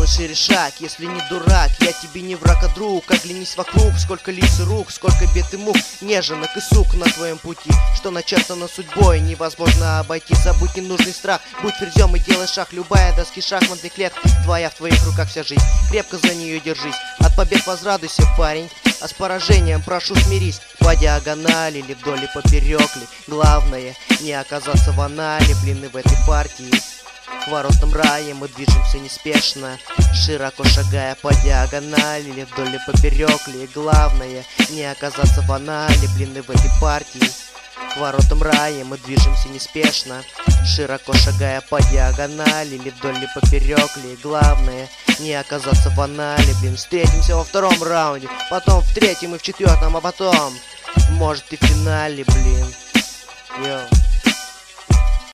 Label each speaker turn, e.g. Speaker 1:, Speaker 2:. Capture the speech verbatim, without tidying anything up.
Speaker 1: Сделай шире шаг, если не дурак. Я тебе не враг, а друг. Оглянись вокруг, сколько лиц и рук, сколько бед и мук, неженок и сук на твоем пути, что начертано судьбой, невозможно обойти. Забудь ненужный страх, будь ферзем и делай шаг. Любая доски шахматный клетка твоя, в твоих руках вся жизнь. Крепко за нее держись, от побед возрадуйся, парень, а с поражением прошу смирись. По диагонали ли, вдоль и поперек ли, главное не оказаться в анале, блин, и в этой партии. К воротам рая мы движемся неспешно, широко шагая по диагонали ли, вдоль и поперек ли, главное не оказаться в анале, блин, и в этой партии. К воротам рая мы движемся неспешно, широко шагая по диагонали ли, вдоль и поперек ли, главное не оказаться в анале, блин. Встретимся во втором раунде, потом в третьем и в четвертом, а потом, может, и в финале, блин. Йоу.